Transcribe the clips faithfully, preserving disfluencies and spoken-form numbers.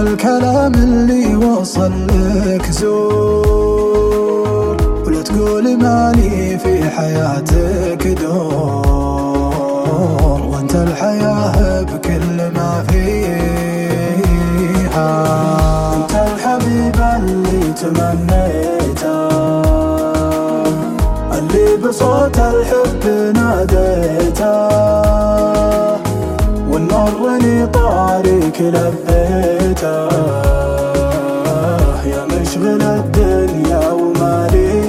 الكلام اللي وصل لك زور، ولا تقول مالي في حياتك دور، وانت الحياة بكل ما فيها. انت الحبيب اللي تمنيته، اللي بصوت الحب ناديته، والنور طارق لبيته، يا مشغل الدنيا وما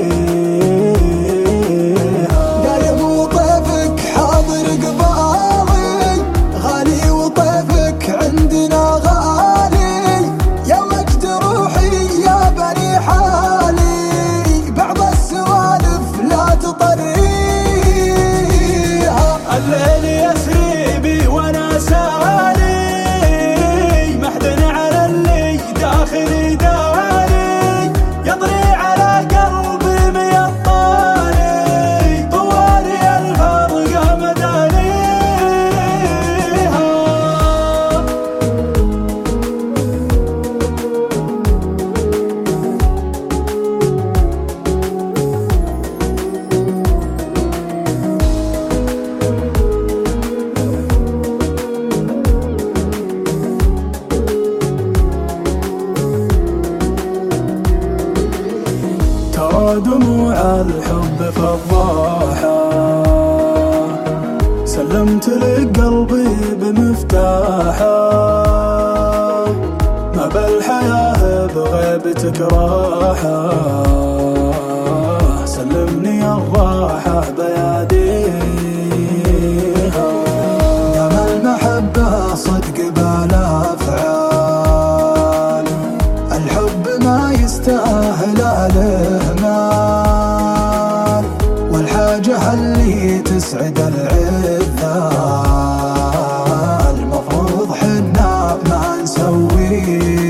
ليها. دايم وطيفك حاضر قبالي، غالي وطيفك عندنا غالي، يا مجد روحي يا بني حالي، بعض السوالف لا تطريها. الليل يسري بي وانا سالي، محزن على اللي داخلي داري، يطري على قلبي ميطاني، طوالي الفرقة مدانيها. دموع الحب فضاحة، سلمت لك قلبي بمفتاحه، ما بالحياة بغيبتك راحة، سلمني الراحة بياديها. دام المحبة صدق بالأفعال، الحب ما يستاهل الإهمال، والحاجة اللي تسعد العذال، المفروض حنا ما نسويها.